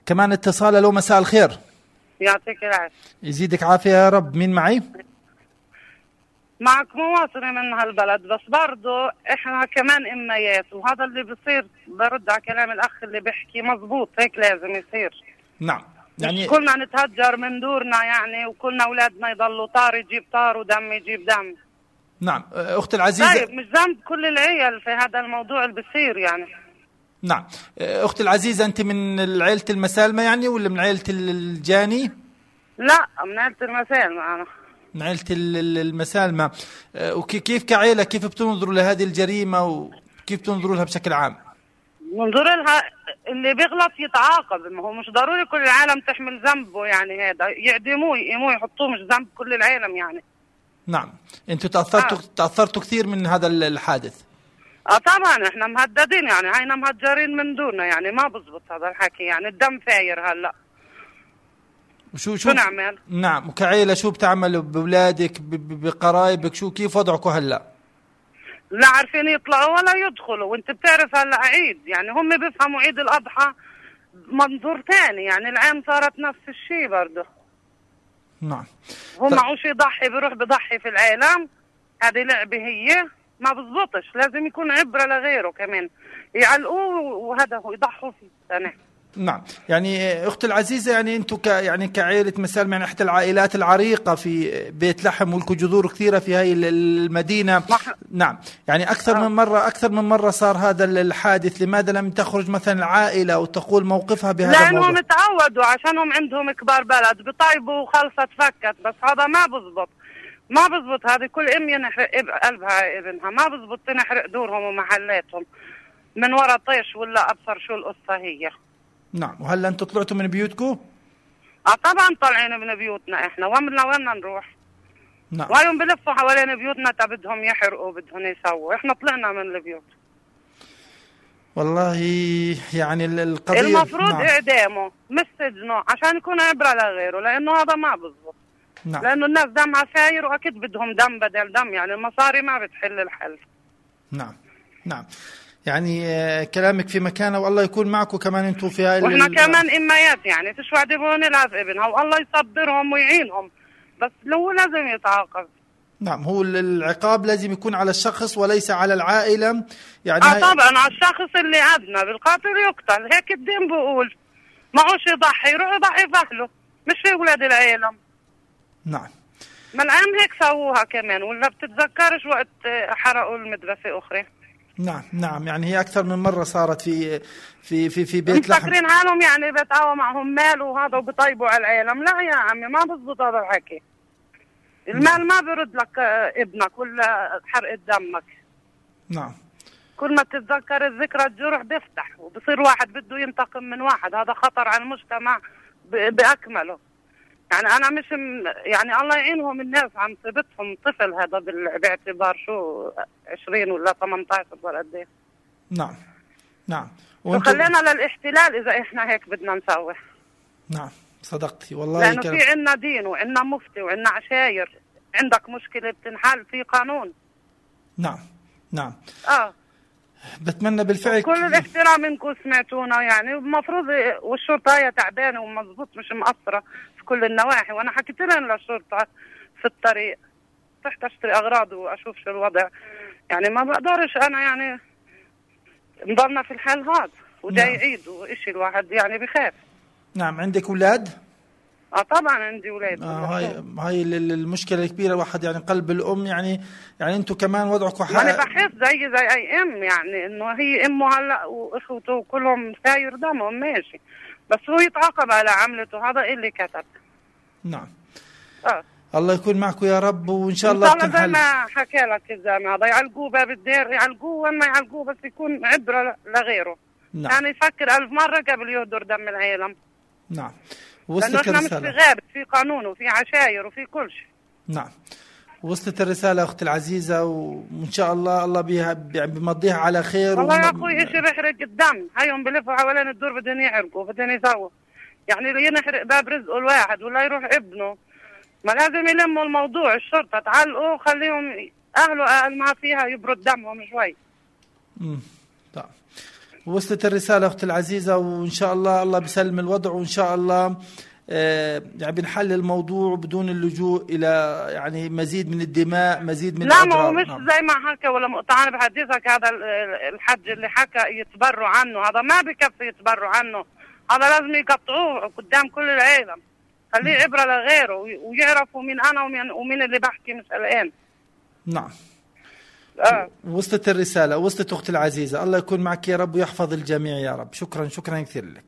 كمان اتصال. له مساء الخير. يعطيك العافية. يزيدك عافية يا رب. مين معي؟ معك مواطنة من هالبلد، بس برضو احنا كمان اميات، وهذا اللي بصير برد على كلام الاخ اللي بيحكي مزبوط، هيك لازم يصير. نعم، يعني كلنا نتهجر من دورنا يعني، وكلنا اولادنا يضلوا طار يجيب طار ودم يجيب دم. نعم اختي العزيزة. طيب مش ذنب كل العيال في هذا الموضوع اللي بصير يعني. نعم اختي العزيزة، انت من عيلة المسالمة يعني ولا من عيلة الجاني؟ لا، من عيلة المسالمة انا. من عيلة المسالمة. وكيف كعيلة كيف بتنظروا لهذه الجريمة وكيف تنظروا لها بشكل عام؟ منظور لها اللي بيغلط يتعاقب، ما هو مش ضروري كل العالم تحمل ذنبه يعني، هذا يعدموه يقيموه يحطوه، مش ذنب كل العالم يعني. نعم. انتوا تأثرتوا كثير من هذا الحادث؟ طبعا احنا مهددين يعني، هينا مهجرين من دوننا يعني، ما بزبط هذا الحكي يعني، الدم فاير هلا. شو نعمل؟ نعم. وكعيلة شو بتعملوا بأولادك بقرايبك؟ كيف وضعكم هلا؟ لا عارفين يطلعوا ولا يدخلوا، وانت بتعرف هلا عيد يعني، هم بيفهموا عيد الأضحى منظور ثاني يعني، العام صارت نفس الشيء برضه. نعم. هو معوش يضحي، بيروح بضحي في العالم، هذه لعبة هي ما بزبطش، لازم يكون عبرة لغيره كمان، يعلقوه وهذا هو يضحوا فيه سنة. نعم. يعني أختي العزيزة، يعني أنتم يعني كعائلة مسالمة يعني إحدى العائلات العريقة في بيت لحم، ولكم جذور كثيرة في هاي المدينة. نعم. يعني أكثر من مرة صار هذا الحادث، لماذا لم تخرج مثلا العائلة وتقول موقفها بهذا الموضوع؟ لأنهم تعودوا، عشانهم عندهم كبار بلد بطيبوا وخلصت فكت، بس هذا ما بزبط، ما بزبط. هذه كل ام ينحرق قلبها ابنها، ما بزبط تنحرق دورهم ومحلاتهم من ورا طيش ولا ابصر شو القصة هي. نعم. وهلا انتم طلعتوا من بيوتكم؟ طبعا طالعين من بيوتنا احنا، وين نروح؟ نعم. وهيهم بلفوا حوالين بيوتنا بدهم يحرقوا بدهم يسووا، احنا طلعنا من البيوت. والله يعني القضية المفروض اعدامه مش سجنه، عشان يكون عبرة لغيره، لانه هذا ما بزبط. نعم. لانه الناس دمها فاير، واكيد بدهم دم بدل دم يعني، المصاري ما بتحل الحل. نعم. نعم. يعني كلامك في مكانه، والله يكون معكم كمان انتم في هاي واحنا كمان اميات يعني، تشوع دبون العز ابنها، والله يصبرهم ويعينهم، بس لو لازم يتعاقب. نعم. هو العقاب لازم يكون على الشخص وليس على العائلة يعني. طبعا على الشخص اللي أذنب، بالقاتل يقتل، هيك الدين بقول. معوش يضحي، يروح يضحي بأهله، مش في ولاد العالم. نعم. ما العام هيك سووها كمان، ولا بتتذكرش وقت حرقوا المدرسة أخرى؟ نعم. نعم. يعني هي أكثر من مرة صارت في بيت لحم. مفكرين حالهم يعني بيتقاوى معهم مال وهذا وبيطيبوا على العالم. لا يا عمي، ما بزبط هذا الحكي. المال ما بيرد لك ابنك ولا حرقة دمك. نعم. كل ما تتذكر الذكرى الجرح بيفتح، وبصير واحد بده ينتقم من واحد، هذا خطر على المجتمع بأكمله. يعني أنا مش يعني الله يعينهم الناس عم تبتهم طفل هذا باعتبار شو 20 ولا 18 ولا قد ايه. نعم. نعم. وخلينا للاحتلال إذا إحنا هيك بدنا نسوي. نعم صدقتي والله. لأنه في عنا دين وعنا مفتي وعنا عشاير، عندك مشكلة بتنحل في قانون. نعم. نعم. بتمنى بالفعل كل الاحترام منكم سمعتونا يعني، المفروض والشرطة هي تعبانة ومضبوط مش مقصرة في كل النواحي، وانا حكيت لهم للشرطة في الطريق رحت اشتري اغراض واشوف شو الوضع يعني، ما بقدرش انا يعني نضلنا في الحال هذا وجاي يعيد وإشي الواحد يعني بخاف. نعم. عندك اولاد؟ طبعا عندي اولاد. هاي المشكله الكبيره، واحد يعني قلب الام يعني انتم كمان وضعكم انا بحس زي اي ام يعني، انه هي امه هلا واخوته كلهم ساير دمهم ماشي، بس هو يتعاقب على عملته، هذا اللي كتب. نعم. الله يكون معكم يا رب، وان شاء الله بتنحل. زي ما حكى لك الزلمه هذا، يعلقوه باب الدير، يعلقوه وين ما يعلقوه، بس يكون عبره لغيره. نعم. يعني يفكر 1000 مرة قبل يهدر دم العالم. نعم. لأنه احنا مش في غابة، في قانون وفي عشاير وفي كل شيء. نعم. وصلت الرسالة أختي العزيزة، وإن شاء الله بيها بمضيها على خير. والله يا أخوي إيش بيحرق الدم، هيهم بلفوا حوالين الدور بدهم يحرقوا بدهم يسووا يعني، اللي ينحرق باب رزقه الواحد ولا يروح ابنه، ما لازم يلموا الموضوع، الشرطة تعلقوا خليهم أهله أقل ما فيها يبرد دمهم شوي. طيب. وصلت الرسالة أختي العزيزة، وإن شاء الله بيسلم الوضع، وإن شاء الله يعني بنحل الموضوع بدون اللجوء إلى يعني مزيد من الدماء، مزيد من لا الأضرار. ما هو مش زي ما حكى ولا مقطعان بحديثك. هذا الحج اللي حكى يتبروا عنه، هذا ما بكفي يتبروا عنه، هذا لازم يقطعوه قدام كل العالم، خليه عبرة لغيره ويعرفوا مين أنا ومين اللي بحكي مش الآن. نعم. وصلت الرسالة، وصلت أختي العزيزة. الله يكون معك يا رب ويحفظ الجميع يا رب. شكرا كثير لك.